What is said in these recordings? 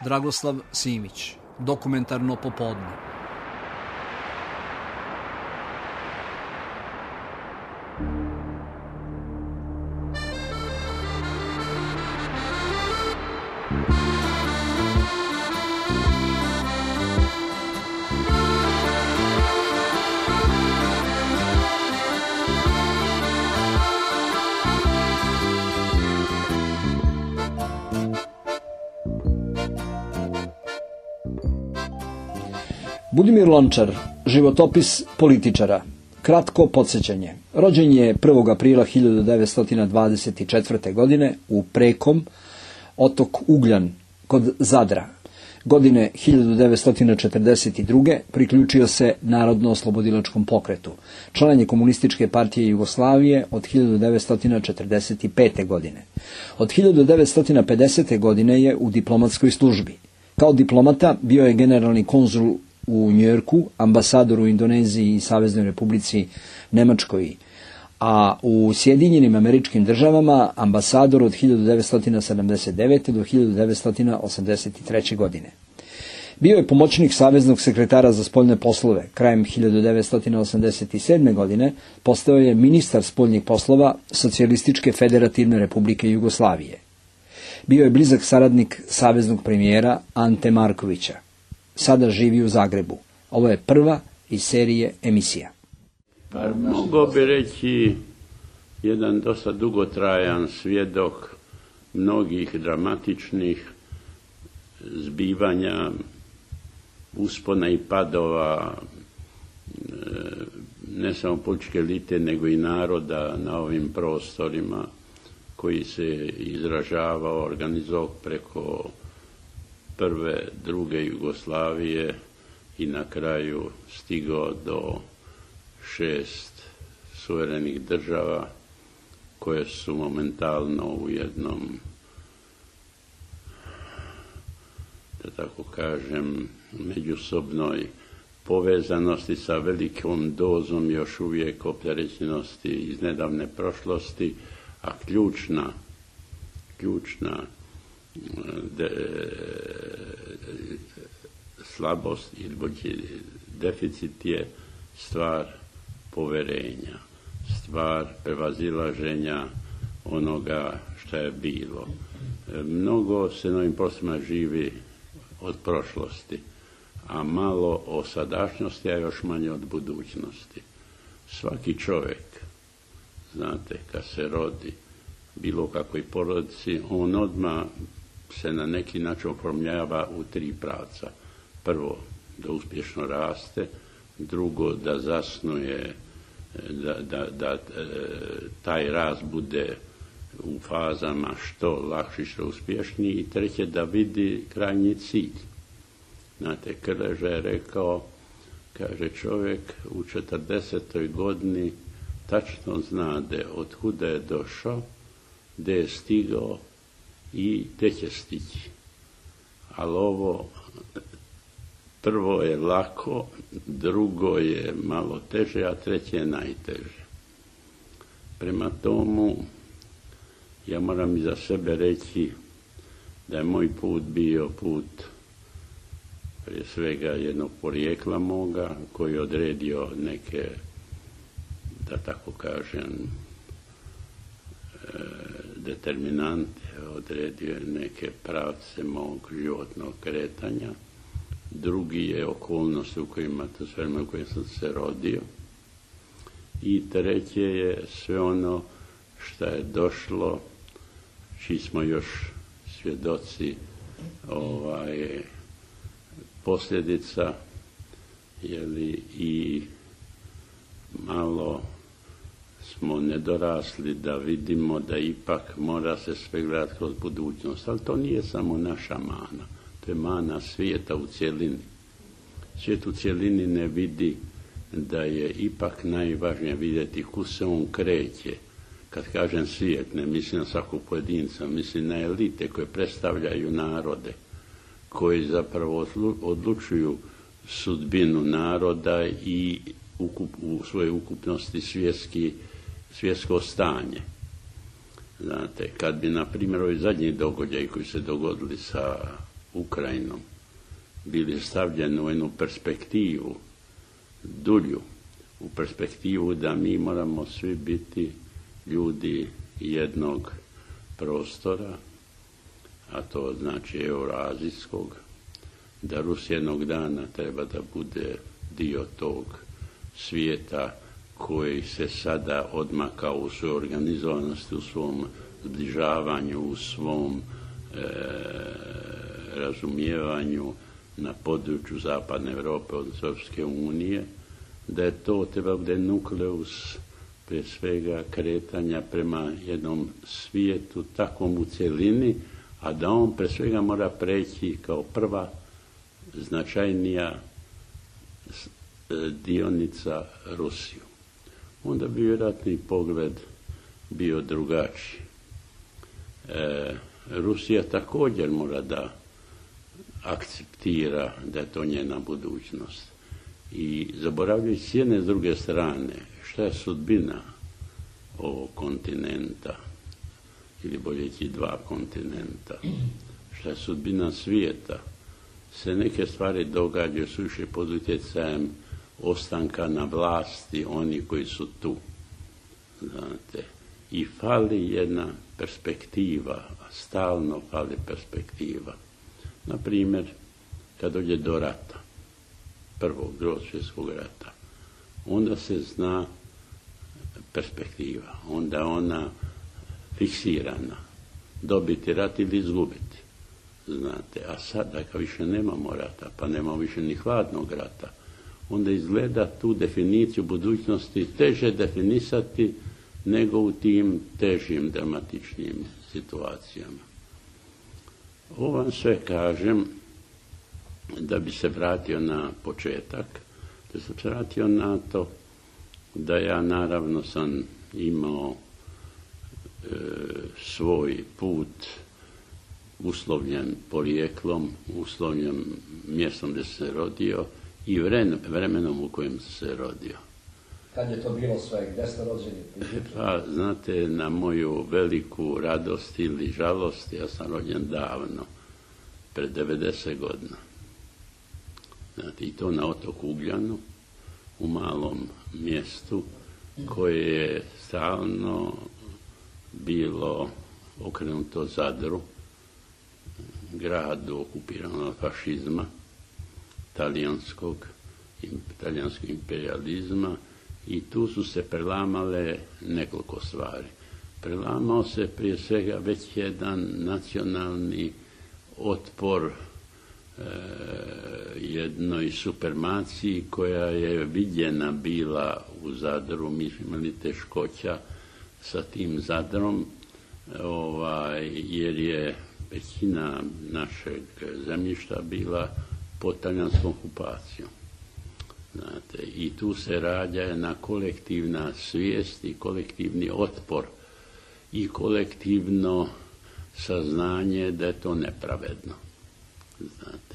Dragoslav Simić, Dokumentarno popodne. Budimir Lončar, životopis političara. Kratko podsjećanje. Rođen je 1. aprila 1924. godine u Prekom, otok Ugljan, kod Zadra. Godine 1942. priključio se Narodno-oslobodilačkom pokretu. Član je Komunističke partije Jugoslavije od 1945. godine. Od 1950. godine je u diplomatskoj službi. Kao diplomata bio je generalni konzul u Njujorku, ambasador u Indoneziji i Saveznoj Republici Nemačkoj, a u Sjedinjenim Američkim Državama ambasador od 1979. do 1983. godine. Bio je pomoćnik Saveznog sekretara za spoljne poslove. Krajem 1987. godine postao je ministar spoljnih poslova Socijalističke federativne republike Jugoslavije. Bio je blizak saradnik saveznog premijera Ante Markovića. Sada živi u Zagrebu. Ovo je prva iz serije emisija. Pa mogu bi reći jedan dosta dugotrajan svjedok mnogih dramatičnih zbivanja, uspona i padova, ne samo političke elite, nego i naroda na ovim prostorima, koji se izražavao, organizovao preko prve, druge Jugoslavije i na kraju stigao do 6 suverenih država koje su momentalno u jednom, da tako kažem, međusobnoj povezanosti sa velikom dozom još uvijek opterećenosti iz nedavne prošlosti, a ključna slabost ili deficit je stvar poverenja, stvar prevazilaženja onoga što je bilo. Mnogo se na ovim prostorima živi od prošlosti, a malo o sadašnjosti, a još manje od budućnosti. Svaki čovjek, znate, kad se rodi, bilo kakvoj porodici, on odmah se na neki način oformljava u 3 pravca. Prvo, da uspješno raste, drugo, da zasnuje, da taj rast bude u fazama što lakši, što uspješniji, i treće, da vidi krajnji cilj. Znate, Krleža je rekao, kaže, čovjek u 40. godini tačno znade od kuda je došao, gdje je stigao i gdje će stići. Ali ovo prvo je lako, drugo je malo teže, a treće je najteže. Prema tomu, ja moram i za sebe reći da je moj put bio put prije svega jednog porijekla moga, koji je odredio neke, da tako kažem, determinante, odredio je neke pravce mog životnog kretanja. Drugi je okolnost u kojima sam se rodio. I treće je sve ono što je došlo, čiji smo još svjedoci posljedica, i malo smo nedorasli da vidimo da ipak mora se sve gledati kroz budućnost. Ali to nije samo naša mana, to je mana svijeta u cjelini. Svijet u cjelini ne vidi da je ipak najvažnije vidjeti kud se on kreće. Kad kažem svijet, ne mislim na svakog pojedinca, mislim na elite koje predstavljaju narode, koji zapravo odlučuju sudbinu naroda i u svojoj ukupnosti svjetsko stanje. Znate, kad bi, na primjer, ovi zadnji događaji koji se dogodili sa Ukrajinom bili stavljeni u jednu perspektivu, dulju, u perspektivu da mi moramo svi biti ljudi jednog prostora, a to znači euroazijskog, da Rusija jednog dana treba da bude dio tog svijeta koji se sada odmaka u svojoj organizovanosti, u svom zbližavanju, u svom razumijevanju na području Zapadne Europe od Europske unije, da je to treba bude nukleus prije svega kretanja prema jednom svijetu takvom u cjelini, a da on prije svega mora preći kao prva značajnija dionica Rusiju. Onda bi vjerojatni pogled bio drugačiji. Rusija također mora da akceptira da je to njena budućnost. I zaboravljajući s jedne s druge strane šta je sudbina ovog kontinenta, ili bolje reći dva kontinenta, šta je sudbina svijeta, se neke stvari događaju suviše pod utjecajem ostanka na vlasti oni koji su tu. Znate, i fali jedna perspektiva, stalno fali perspektiva. Na primjer, kad dođe do rata, prvog, drugog svjetskog rata, onda se zna perspektiva, onda ona fiksirana, dobiti rat ili izgubiti. Znate, a sada kad više nemamo rata, pa nemamo više ni hladnog rata, onda izgleda tu definiciju budućnosti teže definisati nego u tim težim dramatičnim situacijama. Ovo vam sve kažem da bi se vratio na početak, da sam se vratio na to da ja naravno sam imao svoj put uslovljen porijeklom, uslovljen mjestom gdje se rodio i vremenom u kojem se rodio. Kad je to bilo sve? Gdje ste rođeni? Pa, znate, na moju veliku radost ili žalost, ja sam rođen davno, pred 90 godina. Znate, i to na otoku Ugljanu, u malom mjestu, koje je stalno bilo okrenuto Zadru, gradu okupiranog od fašizma, talijanskog imperializma, i tu su se prelamale nekoliko stvari. Prelamao se prije svega već jedan nacionalni otpor jednoj supermaciji koja je viđena bila u Zadru. Mi smo imali teškoća sa tim Zadrom, jer je većina našeg zemljišta bila pod talijanskom okupacijom. Znate, i tu se rađa jedna kolektivna svijest i kolektivni otpor i kolektivno saznanje da je to nepravedno. Znate,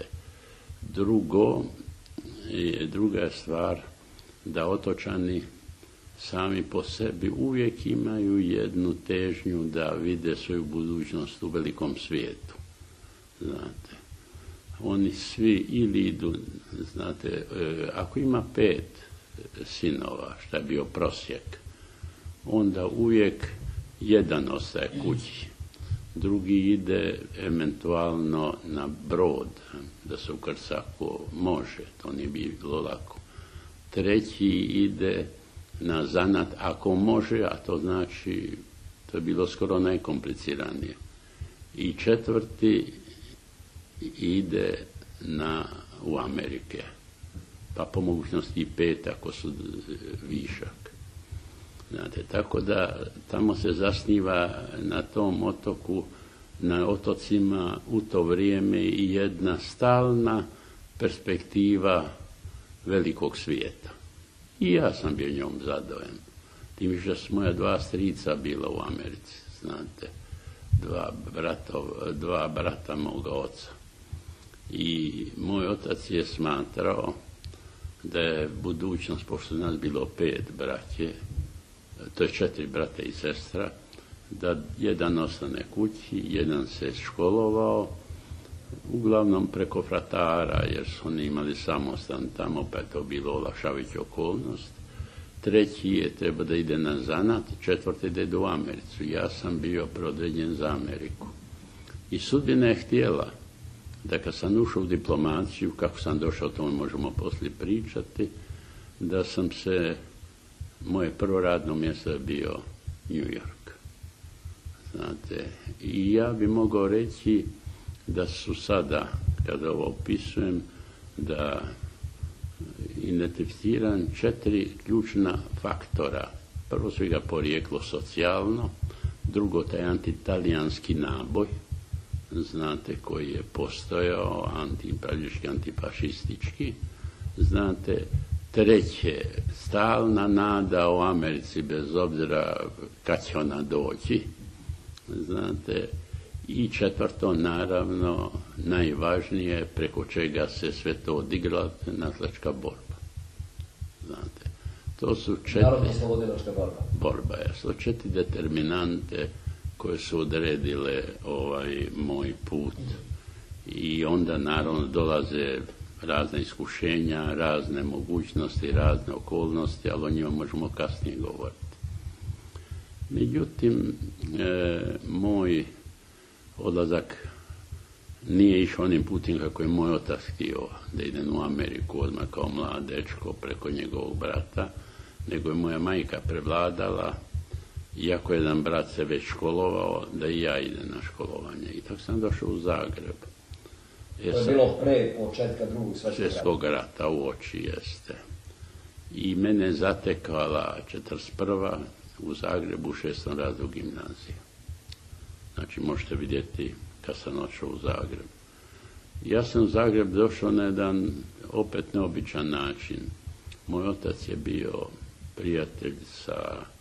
druga je stvar da otočani sami po sebi uvijek imaju jednu težnju da vide svoju budućnost u velikom svijetu. Znate, oni svi ili idu, znate, ako ima 5 sinova, šta je bio prosjek, onda uvijek jedan ostaje kući, drugi ide eventualno na brod, da se ukrca ako može, to nije bilo lako. Treći ide na zanat ako može, a to znači, to je bilo skoro najkompliciranije. I četvrti ide u Amerike, pa po mogućnosti i 5 ako su višak. Znate, tako da tamo se zasniva na tom otoku, na otocima u to vrijeme i jedna stalna perspektiva velikog svijeta. I ja sam bio njom zadovoljan. Tim više su moja 2 strica bila u Americi, znate, 2 brata moga oca. I moj otac je smatrao da je budućnost, pošto nas bilo 5 braće, to je 4 brata i sestra, da jedan ostane kući, jedan se školovao, uglavnom preko fratara, jer su oni imali samostan tamo, pa je to bilo olakšavajuća okolnost. Treći je treba da ide na zanat, četvrti da ide u Americu. Ja sam bio preodređen za Ameriku. I sudbina je htjela da kad sam ušao u diplomaciju, kako sam došao, o tome možemo poslije pričati, da sam se, moje prvo radno mjesto je bio New York. Znate, i ja bi mogao reći da su sada, kada ovo opisujem, da identificiram 4 ključna faktora. Prvo svega porijeklo socijalno, drugo taj antitalijanski naboj, znate, koji je postojao, antiimperialistički, antifašistički, znate, treće, stalna nada o Americi, bez obzira kad će ona doći, znate, i četvrto, naravno, najvažnije, preko čega se sve to odigrala, nasleđska borba. Znate, to su 4... Narodno-oslobodilačka borba. Borba, to 4 determinante koje su odredile moj put. I onda, naravno, dolaze razne iskušenja, razne mogućnosti, razne okolnosti, ali o njima možemo kasnije govoriti. Međutim, moj odlazak nije išao onim putem kako je moj otac htio, da idem u Ameriku odmah kao mlad dečko preko njegovog brata, nego je moja majka prevladala, iako jedan brat se već školovao, da i ja idem na školovanje. I tako sam došao u Zagreb. To je bilo pre početka Drugog svjetskog rata, u oči jeste. I mene je zatekala 41. u Zagrebu u 6. razredu gimnazije. Znači, možete vidjeti kad sam došao u Zagreb. Ja sam u Zagreb došao na jedan opet neobičan način. Moj otac je bio prijatelj sa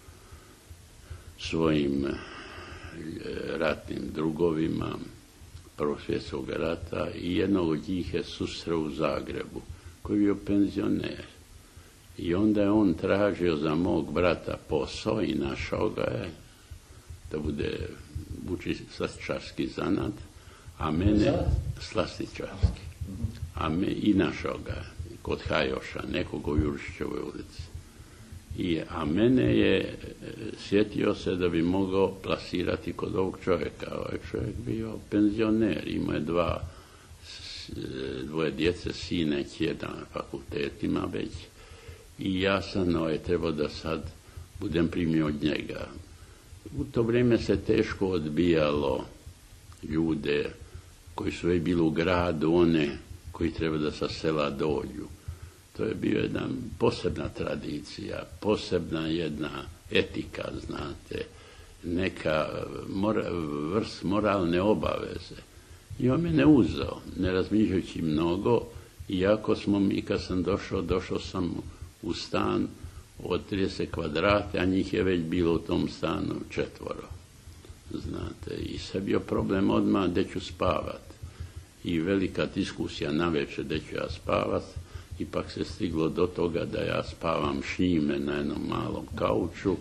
svojim ratnim drugovima Prvog svjetskog rata i jednog od njih je susreo u Zagrebu, koji je bio penzioner. I onda je on tražio za mog brata posao i našao ga je da bude uči slastičarski zanat, a mene slastičarski. I našao ga kod Hajoša, nekog u Jurišićevoj ulici. A mene je sjetio se da bi mogao plasirati kod ovog čovjeka. Ovaj čovjek bio penzioner, imao je dvoje djece, sine, kćer na fakultetima već. I ja sam trebao da sad budem primio od njega. U to vrijeme se teško odbijalo ljude koji su već bili u gradu, one koji treba da sa sela dođu. To je bio jedna posebna tradicija, posebna jedna etika, znate, neka vrst moralne obaveze. I on me ne uzeo, ne razmišljajući mnogo, iako smo mi, kad sam došao sam u stan od 30 kvadrata, a njih je već bilo u tom stanu 4. Znate, i sad bio problem odmah gdje ću spavat. I velika diskusija navečer gdje ću ja spavat. Ipak se stiglo do toga da ja spavam šime na jednom malom kauču,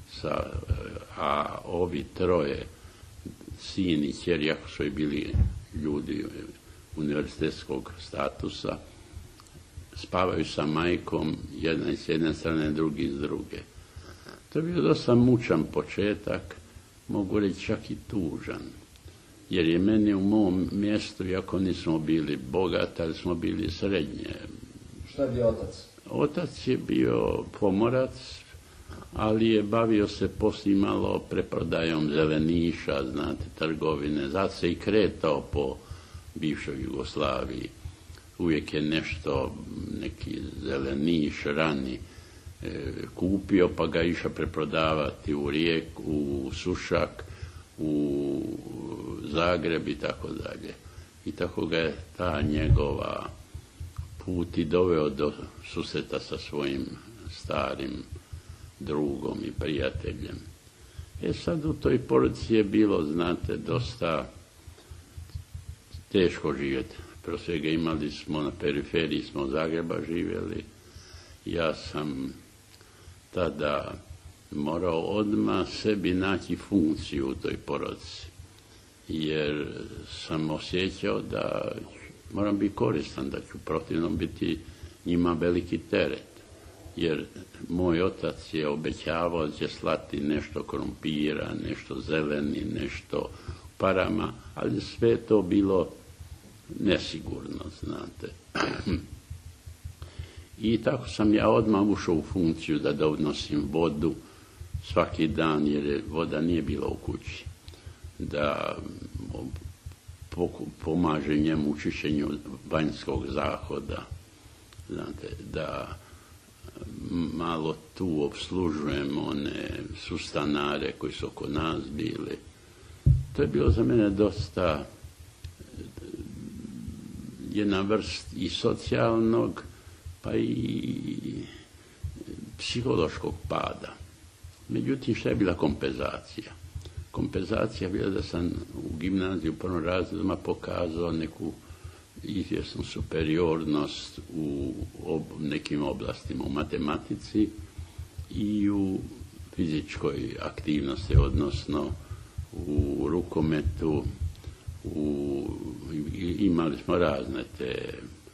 a ovi 3 sin i kćer, jako su i bili ljudi univerzitetskog statusa, spavaju sa majkom, jedan s jedne strane, drugi s druge. To je bio dosta mučan početak, mogu reći čak i tužan, jer je meni u mom mjestu, iako nismo bili bogati, ali smo bili srednje. Šta je bio otac? Otac je bio pomorac, ali je bavio se poslije malo preprodajom zeleniša, znate, trgovine. Zato se i kretao po bivšoj Jugoslaviji. Uvijek je nešto, neki zeleniš rani kupio, pa ga išao preprodavati u Rijeku, u Sušak, u Zagreb i tako dalje. I tako ga je ta njegova put i doveo do susreta sa svojim starim drugom i prijateljem. Sad u toj porodici je bilo, znate, dosta teško živjeti. Prvo svega imali smo na periferiji, smo Zagreba živjeli. Ja sam tada morao odmah sebi naći funkciju u toj porodici. jer sam osjećao da moram biti koristan, da ću protivnom biti njima veliki teret. Jer moj otac je obećavao da će slati nešto krompira, nešto zeleni, nešto parama, ali sve je to bilo nesigurno, znate. I tako sam ja odmah ušao u funkciju da donosim vodu svaki dan, jer voda nije bila u kući. Da pomaže njemu u čišćenju vanjskog zahoda, znate, da malo tu obslužujemo one sustanare koji su oko nas bili. To je bilo za mene dosta jedna vrst i socijalnog pa i psihološkog pada. Međutim, šta je bila kompenzacija? Kompenzacija je bila da sam u gimnaziji u prvom razredima pokazao neku izvjesnu superiornost u nekim oblastima, u matematici i u fizičkoj aktivnosti, odnosno u rukometu, imali smo razne te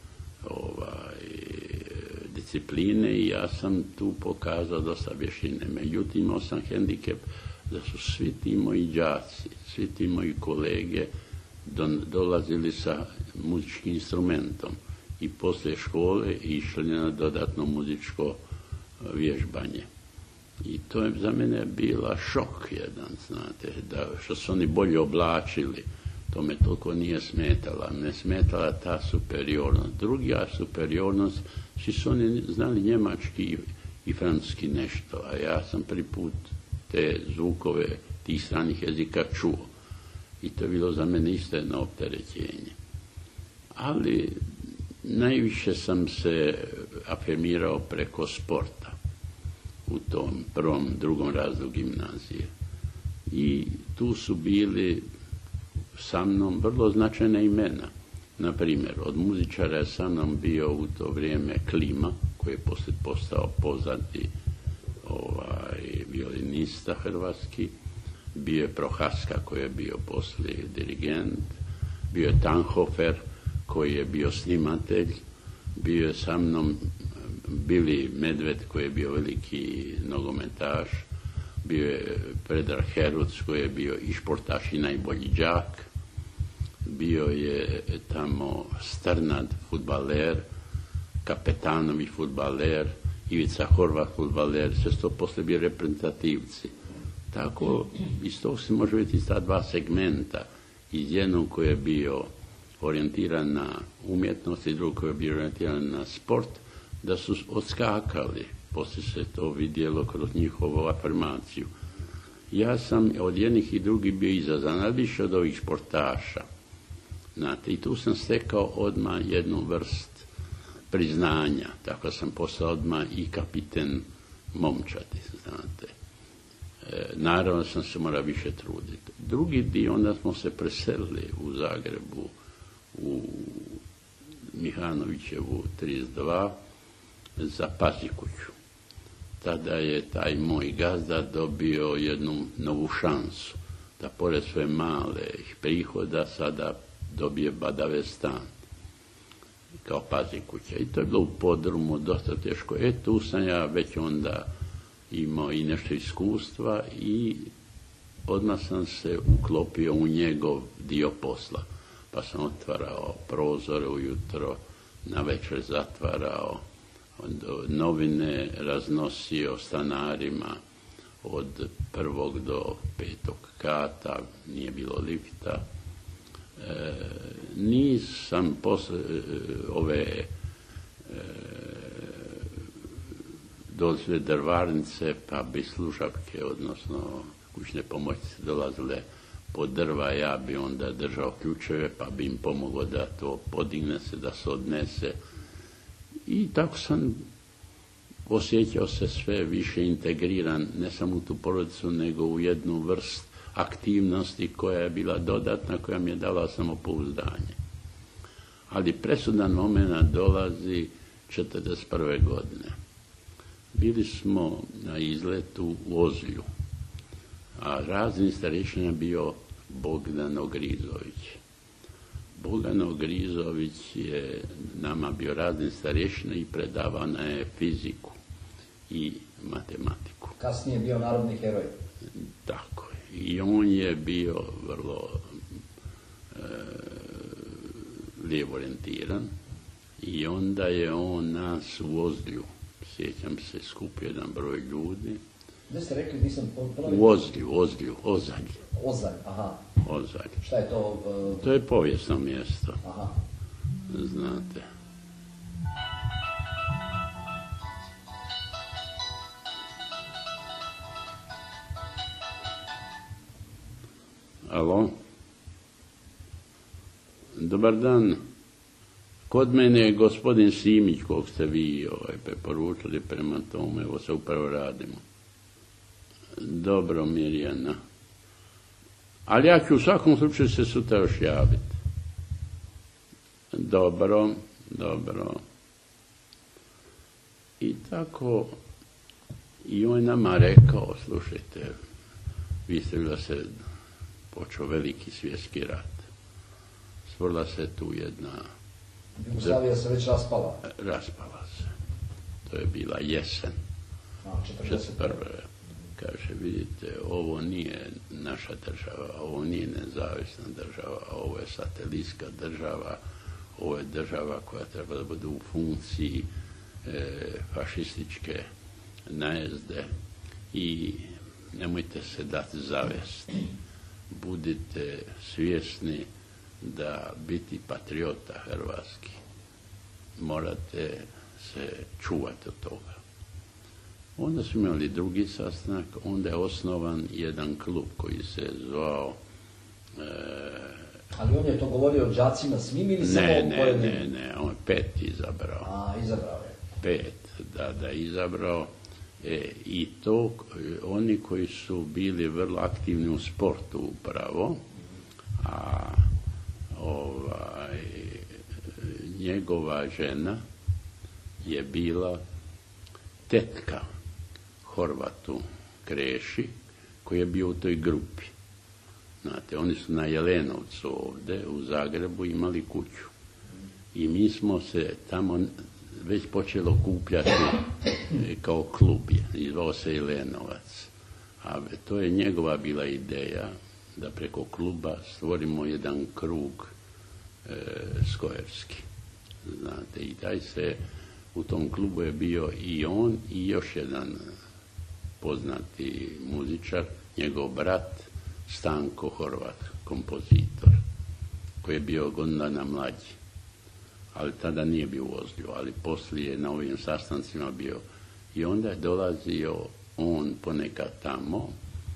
discipline i ja sam tu pokazao dosta vještine. Međutim, imao sam hendikep da su svi ti moji đaci, svi ti moji kolege dolazili sa muzičkim instrumentom i poslije škole išli na dodatno muzičko vježbanje. I to je za mene bila šok jedan, znate, da što su oni bolje oblačili, to me toliko nije smetala. Ne smetala ta superiornost. Druga superiornost, svi su oni znali njemački i francuski nešto, a ja sam prvi put te zvukove tih stranih jezika čuo. I to je bilo za mene isto jedno opterećenje. Ali najviše sam se afirmirao preko sporta u tom prvom, drugom razredu gimnazije. I tu su bili sa mnom vrlo značajna imena. Na primjer, od muzičara je sa mnom bio u to vrijeme Klima, koji je poslije postao poznati violinista hrvatski. Bio je Prohaska, koji je bio poslije dirigent. Bio je Tannhofer, koji je bio snimatelj. Bio je sa mnom Bili Medved, koji je bio veliki nogometaš. Bio je Predrag Heruc, koji je bio i športaš i najbolji đak. Bio je tamo Strnad, fudbaler, Kapetanović, fudbaler, Ivica Horvat, fudbaler, sve to poslije bio reprezentativci. Tako, iz tog se može vidjeti ta dva segmenta. Iz jednog koji je bio orijentiran na umjetnost i drugog koji je bio orijentiran na sport, da su odskakali. Poslije se to vidjelo kroz njihovu afirmaciju. Ja sam od jednih i drugih bio izazvan, ali više od ovih športaša. Znate, i tu sam stekao odmah jednu vrst priznanja. Tako sam postao odmah i kapiten momčadi, znate. Naravno sam se morao više truditi. Drugi dio, onda smo se preselili u Zagrebu, u Mihanovićevu 32, za Pazikuću. Tada je taj moj gazda dobio jednu novu šansu, da pored sve male prihoda sada dobije badave stan kao Pazikuća. I to je bilo u podrumu dosta teško. Tu sam ja već onda imao i nešto iskustva i odmah sam se uklopio u njegov dio posla. Pa sam otvarao prozore ujutro, navečer zatvarao, novine raznosio stanarima od 1. do 5. kata, nije bilo lifta. Nisam posle ove dolazile drvarnice, pa bi slušavke, odnosno kućne pomoćnice dolazile po drva, ja bi onda držao ključeve, pa bi im pomoglo da to podigne se, da se odnese. I tako sam osjećao se sve više integriran, ne samo u tu porodicu, nego u jednu vrst aktivnosti koja je bila dodatna, koja mi je dala samopouzdanje. Ali presudan moment dolazi 1941. godine. Bili smo na izletu u Ozlju, a razini starešina bio Bogdan Ogrizović. Bogdan Ogrizović je nama bio razni starješina i predavao je fiziku i matematiku. Kasnije bio narodni heroj. Tako je. I on je bio vrlo lijevo orijentiran i onda je on nas u Ozlju, sjećam se, skupio jedan broj ljudi. Gdje ste rekli, nisam ponovio? U Ozlju, Ozalj. Ozalj, aha. Ozalj. Šta je to? To je povijesno mjesto. Aha. Znate. Alo? Dobar dan. Kod mene je gospodin Simić, kog ste vi preporučili, prema tome, evo se upravo radimo. Dobro, Mirjana. Ali ja ću u svakom slučaju se sutra još javiti. Dobro. I tako, i on je nama rekao, slušajte, vi ste bila se počeo veliki svjetski rat. Stvorila se tu jedna... Jugoslavija se već raspala. Raspala se. To je bila jesen. 41. Kaže, vidite, ovo nije naša država, ovo nije nezavisna država, ovo je satelitska država, ovo je država koja treba da bude u funkciji fašističke najezde i nemojte se dati zavesti. Budite svjesni da biti patriota hrvatski morate se čuvati od toga. Onda su imali drugi sastanak, onda je osnovan jedan klub koji se zvao... Ali on je to govorio o đacima svim ili samo o pojedinim? Ne, on je 5 izabrao. A, izabrao je. 5, da, izabrao. I to oni koji su bili vrlo aktivni u sportu upravo, a njegova žena je bila tetka Horvatu Kreši, koji je bio u toj grupi. Znate, oni su na Jelenovcu ovdje u Zagrebu imali kuću. I mi smo se tamo već počelo kupljati kao klub, zvao se Jelenovac. A to je njegova bila ideja da preko kluba stvorimo jedan krug skojevski. Znate, i taj se u tom klubu je bio i on i još jedan poznati muzičar, njegov brat Stanko Horvat, kompozitor, koji je bio godina mlađi, ali tada nije bio u Ozlju, ali poslije na ovim sastancima bio. I onda je dolazio on ponekad tamo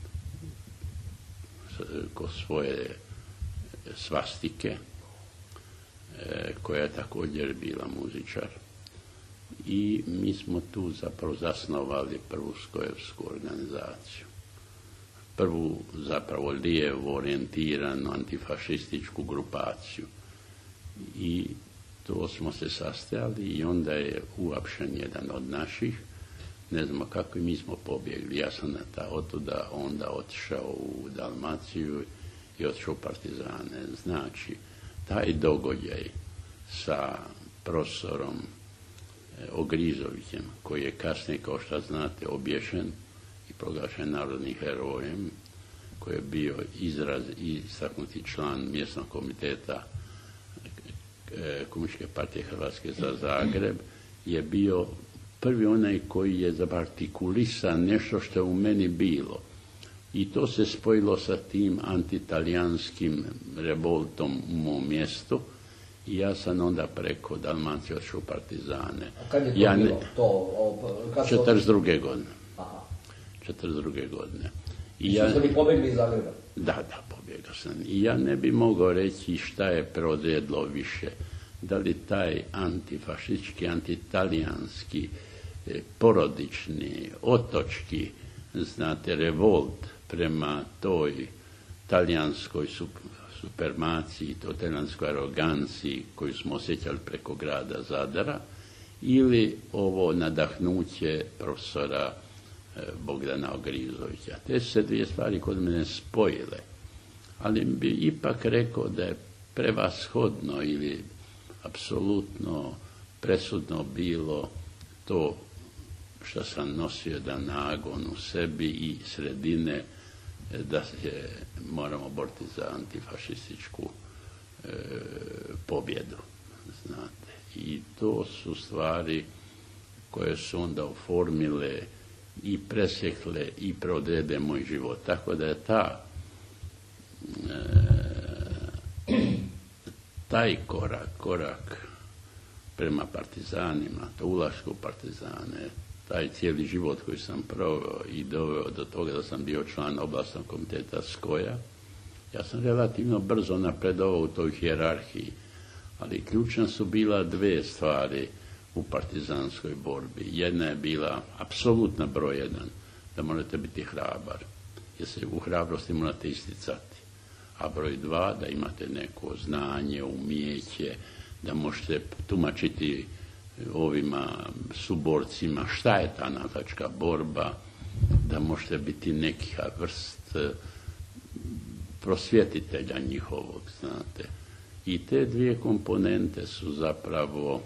ko svoje svastike, koja je također bila muzičar. I mi smo tu zapravo zasnovali prvu skojevsku organizaciju. Prvu zapravo lijevo orijentiranu antifašističku grupaciju. I to smo se sastajali i onda je uhapšen jedan od naših. Ne znamo kako i mi smo pobjegli. Ja sam otuda onda otišao u Dalmaciju i otišao u Partizane. Znači, taj događaj sa profesorom Ogrizovićem, koji je kasnije, kao što znate, obješen i proglašen narodnim herojem, koji je bio izraz i istaknuti član mjesnog komiteta Komunističke partije Hrvatske za Zagreb, je bio prvi onaj koji je zaartikulisao nešto što je u meni bilo. I to se spojilo sa tim antitalijanskim revoltom u mom mjestu i ja sam onda preko Dalmacije otišao u Partizane. A kad je to bilo? 42. godine. Aha. 42. godine. I ste li pobjegli iz Zagreba? Da, pobjegao sam. I ja ne bi mogao reći šta je prozredlo više. Da li taj antifašistički, antitalijanski, porodični, otočki, znate, revolt prema toj talijanskoj supermaciji, toj talijanskoj aroganciji koju smo osjećali preko grada Zadara, ili ovo nadahnuće profesora Bogdana Ogrizovića. Te su se dvije stvari kod mene spojile. ali bi ipak rekao da je prevashodno ili apsolutno presudno bilo to što sam nosio jedan nagon u sebi i sredine da se moramo boriti za antifašističku pobjedu, znate. I to su stvari koje su onda oformile i presjekle i preodrede moj život. Tako da je taj korak prema partizanima, to ulasku u partizane, taj cijeli život koji sam proveo i doveo do toga da sam bio član oblastnog komiteta SKOJ-a, ja sam relativno brzo napredovao u toj hijerarhiji, ali ključna su bila dve stvari u partizanskoj borbi. Jedna je bila apsolutna broj jedan, da morate biti hrabar, jer se u hrabrosti morate isticati. A broj dva, da imate neko znanje, umijeće, da možete tumačiti ovima suborcima šta je ta natačka borba, da možete biti neka vrst prosvjetitelja njihovog, znate. I te dvije komponente su zapravo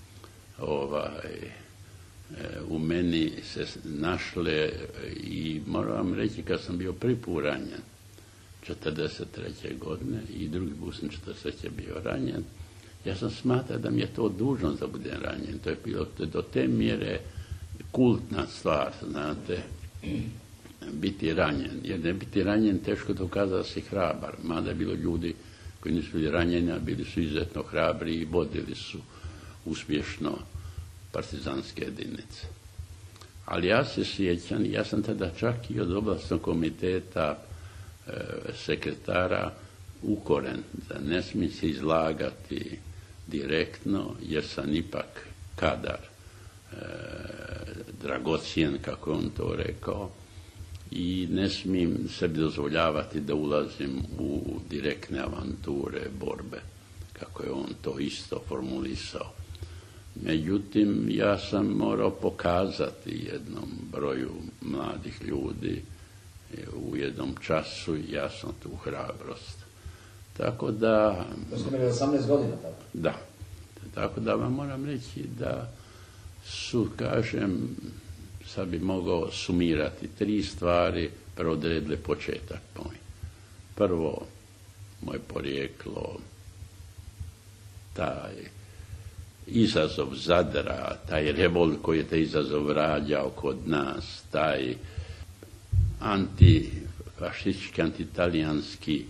u meni se našle i moram vam reći kad sam bio prvi put ranjen 1943. godine i drugi put sam 1943. bio ranjen, ja sam smatrao da mi je to dužnost da budem ranjen. To je bilo do te mjere kultna stvar, znate, biti ranjen. Jer ne biti ranjen teško dokazati da si hrabar. Mada je bilo ljudi koji nisu bili ranjeni, a bili su izuzetno hrabri i vodili su uspješno partizanske jedinice. Ali ja se sjećam, ja sam tada čak i od oblastnog komiteta sekretara ukoren da ne smije se izlagati direktno, jer sam ipak kadar dragocjen, kako on to rekao, i ne smijem sebi dozvoljavati da ulazim u direktne avanture borbe, kako je on to isto formulisao. Međutim, ja sam morao pokazati jednom broju mladih ljudi u jednom času jasno tu hrabrost. Tako da... To ste imali 18 godina tada? Da. Tako da vam moram reći da su, kažem, sad bi mogao sumirati tri stvari preodredile početak moj. Prvo, moje porijeklo, taj izazov Zadra, taj revolt koji je taj izazov rađao kod nas, taj antifašistički, antitalijanski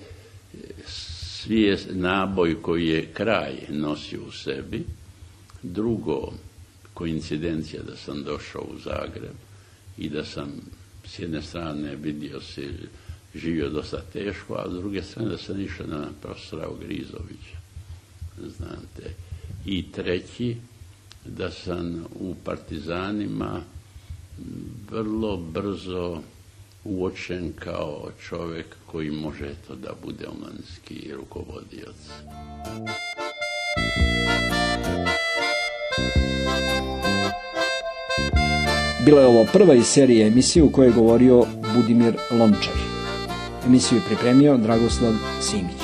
naboj koji je kraj nosio u sebi. Drugo, koincidencija da sam došao u Zagreb i da sam s jedne strane vidio se živio dosta teško, a s druge strane da sam išao na profesora Ogrizovića, znate. I treći, da sam u partizanima vrlo brzo uočen kao čovjek koji može to da bude omladinski rukovodioc. Bila je ovo prva iz serije emisije u kojoj je govorio Budimir Lončar. Emisiju je pripremio Dragoslav Simić.